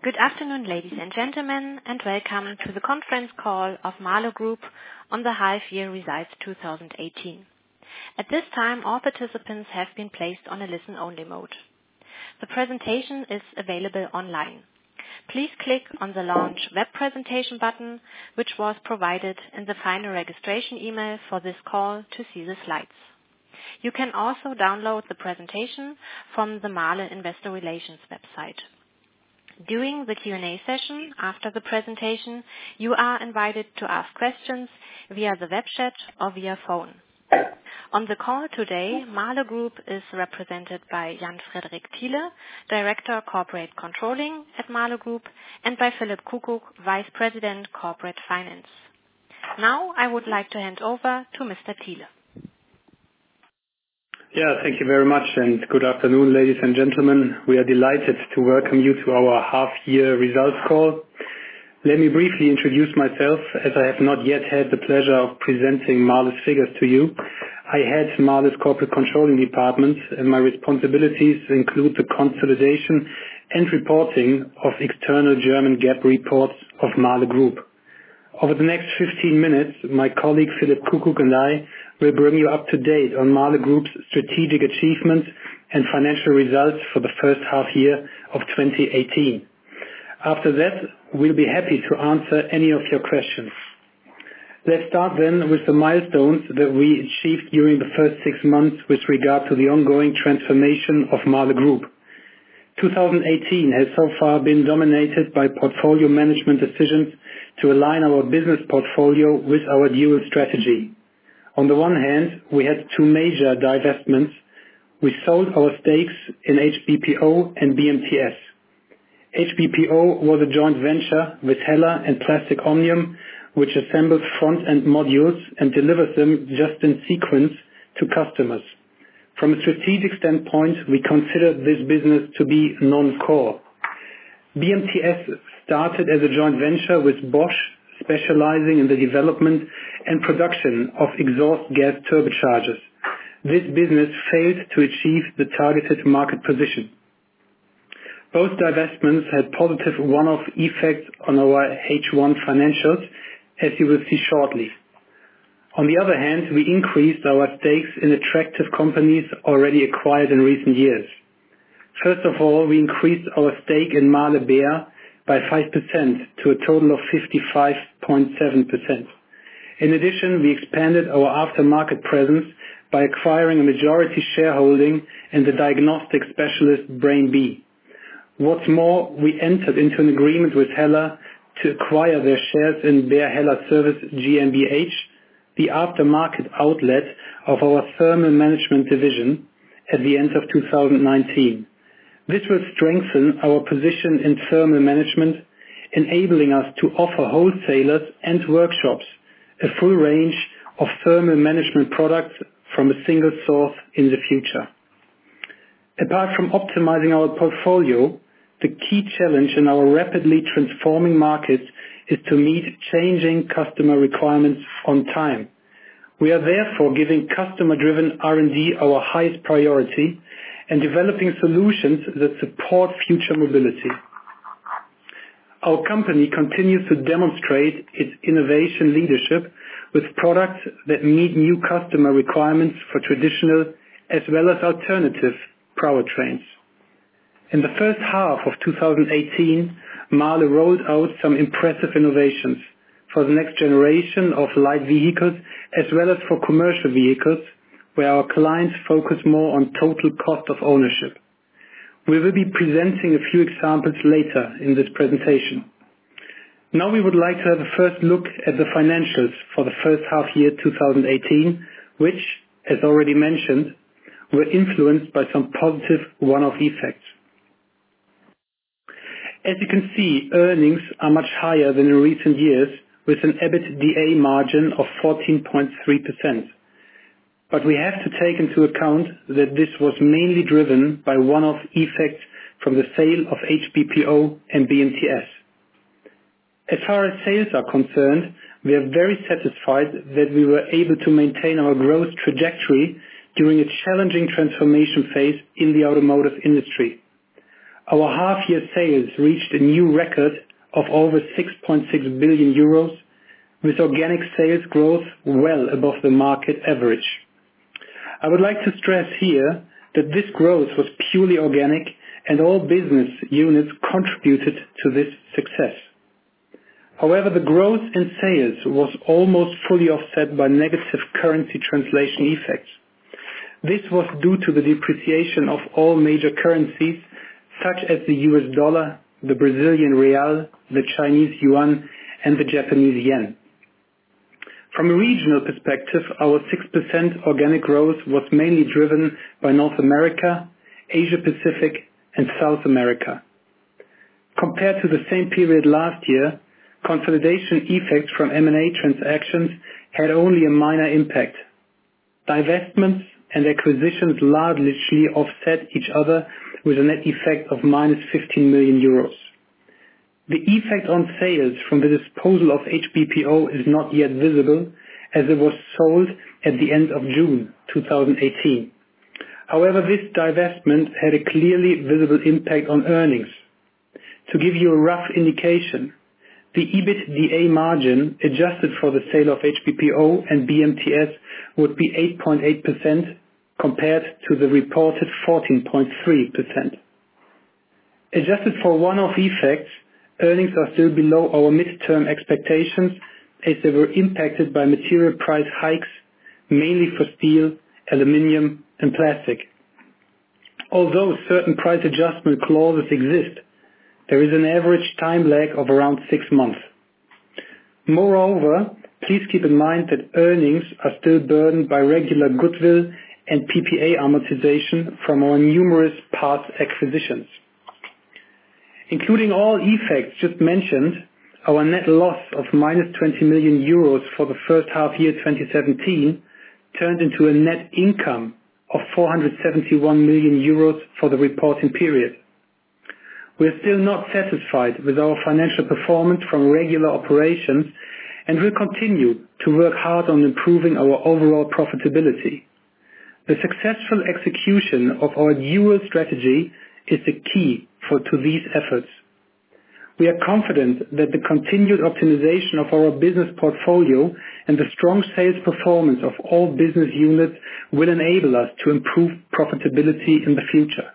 Good afternoon, ladies and gentlemen, and welcome to the conference call of Mahle Group on the half-year results 2018. At this time, all participants have been placed on a listen-only mode. The presentation is available online. Please click on the Launch Web Presentation button, which was provided in the final registration email for this call to see the slides. You can also download the presentation from the Mahle Investor Relations website. During the Q&A session after the presentation, you are invited to ask questions via the web chat or via phone. On the call today, Mahle Group is represented by Jan-Frederik Thiele, Director Corporate Controlling at Mahle Group, and by Philipp Kuckuck, Vice President Corporate Finance. Now I would like to hand over to Mr. Thiele. Yeah, thank you very much, and good afternoon, ladies and gentlemen. We are delighted to welcome you to our half-year results call. Let me briefly introduce myself, as I have not yet had the pleasure of presenting Mahle's figures to you. I head Mahle's corporate controlling department, and my responsibilities include the consolidation and reporting of external German GAAP reports of Mahle Group. Over the next 15 minutes, my colleague Philipp Kuckuck and I will bring you up to date on Mahle Group's strategic achievements and financial results for the first half year of 2018. After that, we'll be happy to answer any of your questions. Let's start then with the milestones that we achieved during the first 6 months with regard to the ongoing transformation of Mahle Group. 2018 has so far been dominated by portfolio management decisions to align our business portfolio with our dual strategy. On the one hand, we had 2 major divestments. We sold our stakes in HBPO and BMTS. HBPO was a joint venture with Hella and Plastic Omnium, which assembles front-end modules and delivers them just in sequence to customers. From a strategic standpoint, we consider this business to be non-core. BMTS started as a joint venture with Bosch, specializing in the development and production of exhaust gas turbochargers. This business failed to achieve the targeted market position. Both divestments had positive one-off effects on our H1 financials, as you will see shortly. On the other hand, we increased our stakes in attractive companies already acquired in recent years. First of all, we increased our stake in Mahle Behr by 5% to a total of 55.7%. In addition, we expanded our aftermarket presence by acquiring a majority shareholding in the diagnostic specialist BrainB. What's more, we entered into an agreement with Hella to acquire their shares in Behr Hella Service GmbH, the aftermarket outlet of our thermal management division, at the end of 2019. This will strengthen our position in thermal management, enabling us to offer wholesalers and workshops a full range of thermal management products from a single source in the future. Apart from optimizing our portfolio, the key challenge in our rapidly transforming markets is to meet changing customer requirements on time. We are therefore giving customer-driven R&D our highest priority and developing solutions that support future mobility. Our company continues to demonstrate its innovation leadership with products that meet new customer requirements for traditional as well as alternative powertrains. In the first half of 2018, Mahle rolled out some impressive innovations for the next generation of light vehicles as well as for commercial vehicles, where our clients focus more on total cost of ownership. We will be presenting a few examples later in this presentation. Now we would like to have a first look at the financials for the first half year 2018, which, as already mentioned, were influenced by some positive one-off effects. As you can see, earnings are much higher than in recent years, with an EBITDA margin of 14.3%. But we have to take into account that this was mainly driven by one-off effects from the sale of HBPO and BMTS. As far as sales are concerned, we are very satisfied that we were able to maintain our growth trajectory during a challenging transformation phase in the automotive industry. our half-year sales reached a new record of over 6.6 billion euros, with organic sales growth well above the market average. I would like to stress here that this growth was purely organic and all business units contributed to this success. However, the growth in sales was almost fully offset by negative currency translation effects. This was due to the depreciation of all major currencies, such as the US dollar, the Brazilian real, the Chinese yuan, and the Japanese yen. From a regional perspective, our 6% organic growth was mainly driven by North America, Asia Pacific, and South America. Compared to the same period last year, consolidation effects from M&A transactions had only a minor impact. Divestments and acquisitions largely offset each other with a net effect of minus 15 million euros. The effect on sales from the disposal of HBPO is not yet visible, as it was sold at the end of June 2018. However, this divestment had a clearly visible impact on earnings. To give you a rough indication, the EBITDA margin adjusted for the sale of HBPO and BMTS would be 8.8% compared to the reported 14.3%. Adjusted for one-off effects, earnings are still below our midterm expectations as they were impacted by material price hikes, mainly for steel, aluminium, and plastic. Although certain price adjustment clauses exist, there is an average time lag of around 6 months. Moreover, please keep in mind that earnings are still burdened by regular goodwill and PPA amortization from our numerous past acquisitions. Including all effects just mentioned, our net loss of minus 20 million euros for the first half year 2017 turned into a net income of 471 million euros for the reporting period. We are still not satisfied with our financial performance from regular operations and will continue to work hard on improving our overall profitability. The successful execution of our dual strategy is the key to these efforts. We are confident that the continued optimization of our business portfolio and the strong sales performance of all business units will enable us to improve profitability in the future.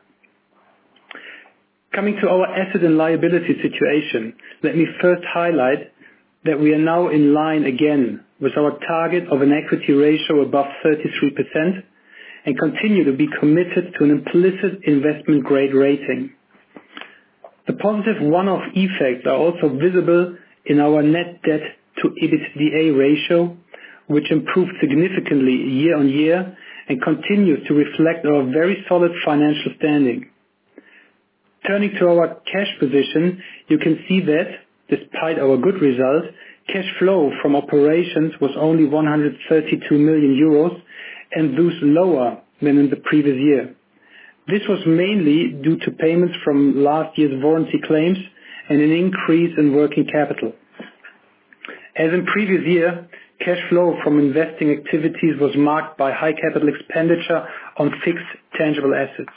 Coming to our asset and liability situation, let me first highlight that we are now in line again with our target of an equity ratio above 33% and continue to be committed to an implicit investment grade rating. The positive one-off effects are also visible in our net debt to EBITDA ratio, which improved significantly year on year and continues to reflect our very solid financial standing. Turning to our cash position, you can see that, despite our good result, cash flow from operations was only 132 million euros and thus lower than in the previous year. This was mainly due to payments from last year's warranty claims and an increase in working capital. As in previous year, cash flow from investing activities was marked by high capital expenditure on fixed tangible assets.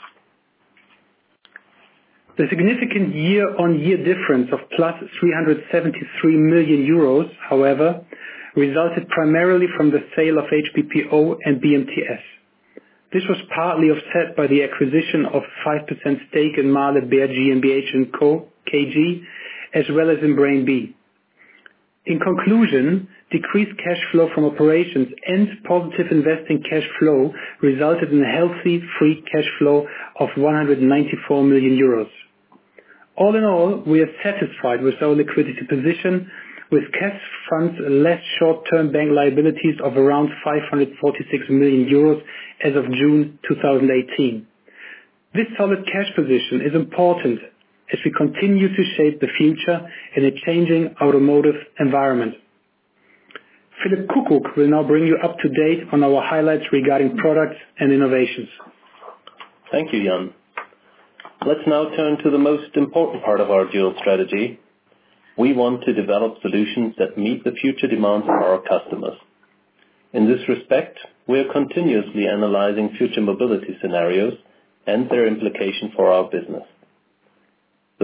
The significant year-on-year difference of plus 373 million euros, however, resulted primarily from the sale of HBPO and BMTS. This was partly offset by the acquisition of 5% stake in Mahle Behr GmbH & Co. KG, as well as in Brain B. In conclusion, decreased cash flow from operations and positive investing cash flow resulted in a healthy free cash flow of 194 million euros. All in all, we are satisfied with our liquidity position, with cash funds less short-term bank liabilities of around 546 million euros as of June 2018. This solid cash position is important as we continue to shape the future in a changing automotive environment. Philipp Kuckuck will now bring you up to date on our highlights regarding products and innovations. Thank you, Jan. Let's now turn to the most important part of our dual strategy. We want to develop solutions that meet the future demands of our customers. In this respect, we are continuously analyzing future mobility scenarios and their implication for our business.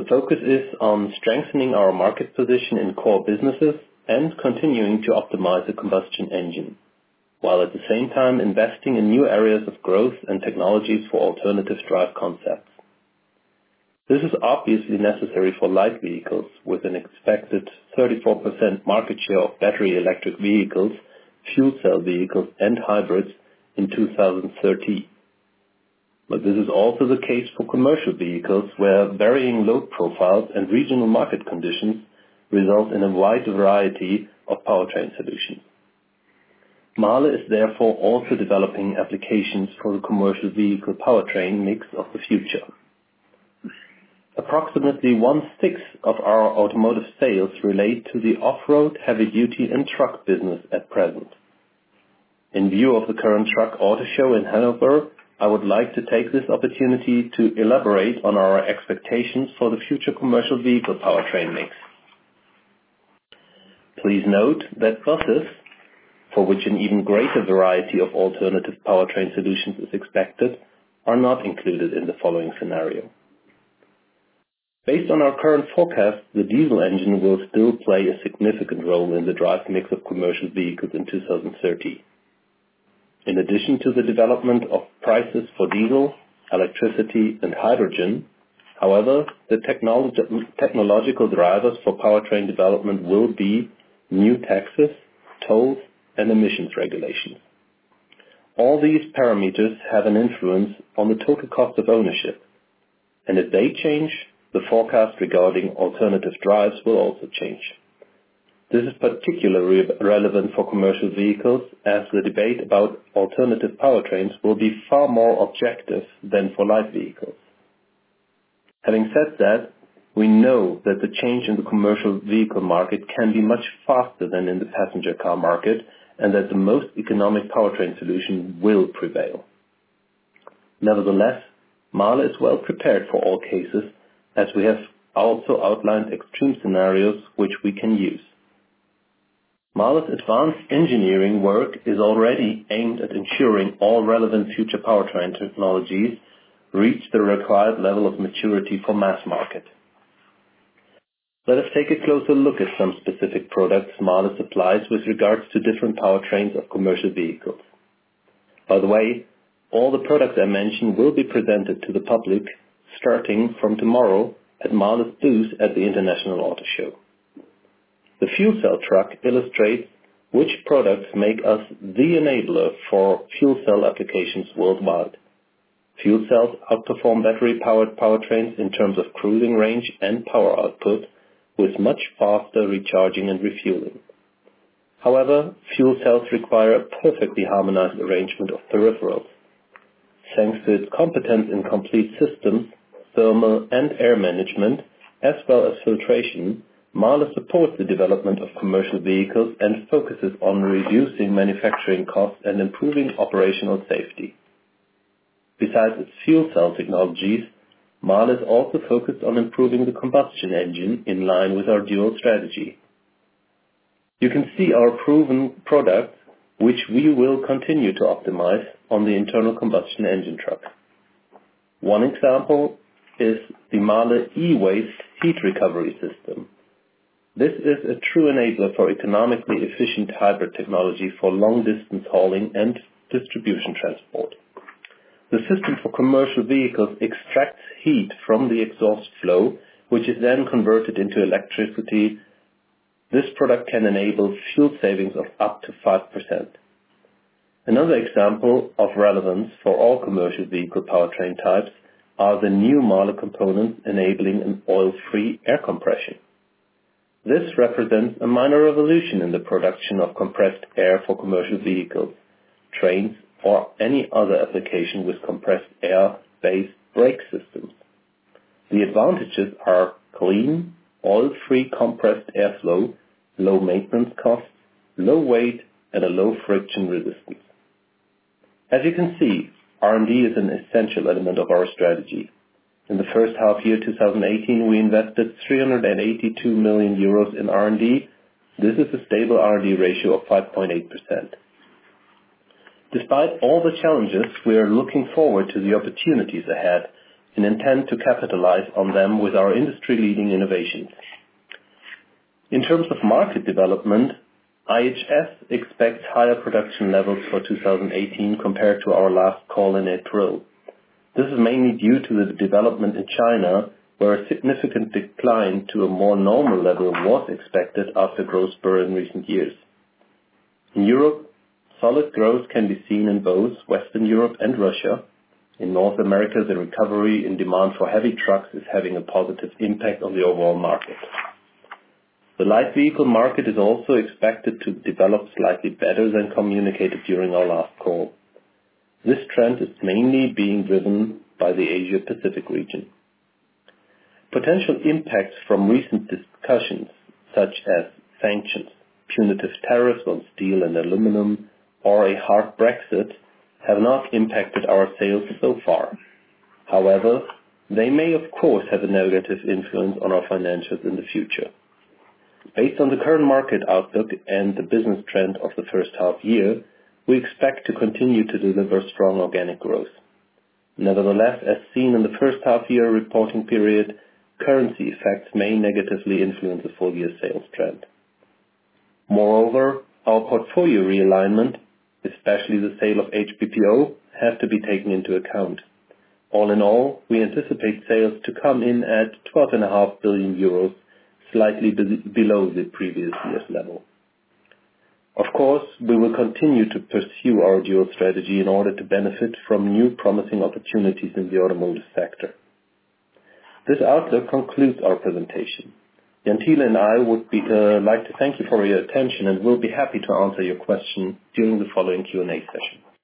focus is on strengthening our market position in core businesses and continuing to optimize the combustion engine, while at the same time investing in new areas of growth and technologies for alternative drive concepts. This is obviously necessary for light vehicles, with an expected 34% market share of battery electric vehicles, fuel cell vehicles, and hybrids in 2030. But this is also the case for commercial vehicles, where varying load profiles and regional market conditions result in a wide variety of powertrain solutions. Mahle is therefore also developing applications for the commercial vehicle powertrain mix of the future. Approximately 1/6 of our automotive sales relate to the off-road, heavy-duty and truck business at present. In view of the current truck auto show in Hanover, I would like to take this opportunity to elaborate on our expectations for the future commercial vehicle powertrain mix. Please note that buses, for which an even greater variety of alternative powertrain solutions is expected, are not included in the following scenario. Based on our current forecast, the diesel engine will still play a significant role in the drive mix of commercial vehicles in 2030. In addition to the development of prices for diesel, electricity and hydrogen, however, the technological drivers for powertrain development will be new taxes, tolls and emissions regulations. All these parameters have an influence on the total cost of ownership, and if they change, the forecast regarding alternative drives will also change. This is particularly relevant for commercial vehicles, as the debate about alternative powertrains will be far more objective than for light vehicles. Having said that, we know that the change in the commercial vehicle market can be much faster than in the passenger car market, and that the most economic powertrain solution will prevail. Nevertheless, Mahle is well prepared for all cases, as we have also outlined extreme scenarios which we can use. Mahle's advanced engineering work is already aimed at ensuring all relevant future powertrain technologies reach the required level of maturity for mass market. Let us take a closer look at some specific products Mahle supplies with regards to different powertrains of commercial vehicles. By the way, all the products I mentioned will be presented to the public starting from tomorrow at Mahle's booth at the International Auto Show. The fuel cell truck illustrates which products make us the enabler for fuel cell applications worldwide. Fuel cells outperform battery-powered powertrains in terms of cruising range and power output, with much faster recharging and refueling. However, fuel cells require a perfectly harmonized arrangement of peripherals. Thanks to its competence in complete systems, thermal and air management, as well as filtration, Mahle supports the development of commercial vehicles and focuses on reducing manufacturing costs and improving operational safety. Besides its fuel cell technologies, Mahle is also focused on improving the combustion engine in line with our dual strategy. You can see our proven products, which we will continue to optimize on the internal combustion engine truck. One example is the Mahle e-waste heat recovery system. This is a true enabler for economically efficient hybrid technology for long-distance hauling and distribution transport. The system for commercial vehicles extracts heat from the exhaust flow, which is then converted into electricity. This product can enable fuel savings of up to 5%. Another example of relevance for all commercial vehicle powertrain types are the new Mahle components enabling an oil-free air compression. This represents a minor revolution in the production of compressed air for commercial vehicles, trains, or any other application with compressed air-based brake systems. The advantages are clean, oil-free compressed airflow, low maintenance costs, low weight, and a low friction resistance. As you can see, R&D is an essential element of our strategy. In the first half year 2018, we invested 382 million euros in R&D. This is a stable R&D ratio of 5.8%. Despite all the challenges, we are looking forward to the opportunities ahead and intend to capitalize on them with our industry-leading innovations. In terms of market development, IHS expects higher production levels for 2018 compared to our last call in April. This is mainly due to the development in China, where a significant decline to a more normal level was expected after growth spurt in recent years. In Europe, solid growth can be seen in both Western Europe and Russia. In North America, the recovery in demand for heavy trucks is having a positive impact on the overall market. The light vehicle market is also expected to develop slightly better than communicated during our last call. This trend is mainly being driven by the Asia-Pacific region. Potential impacts from recent discussions, such as sanctions, punitive tariffs on steel and aluminum, or a hard Brexit, have not impacted our sales so far. However, they may of course have a negative influence on our financials in the future. Based on the current market outlook and the business trend of the first half year, we expect to continue to deliver strong organic growth. Nevertheless, as seen in the first half year reporting period, currency effects may negatively influence the full year sales trend. Moreover, our portfolio realignment, especially the sale of HBPO, has to be taken into account. All in all, we anticipate sales to come in at 12.5 billion euros, slightly below the previous year's level. Of course, we will continue to pursue our dual strategy in order to benefit from new promising opportunities in the automotive sector. This outlook concludes our presentation. Jan Thiele and I would like to thank you for your attention and will be happy to answer your question during the following Q&A session.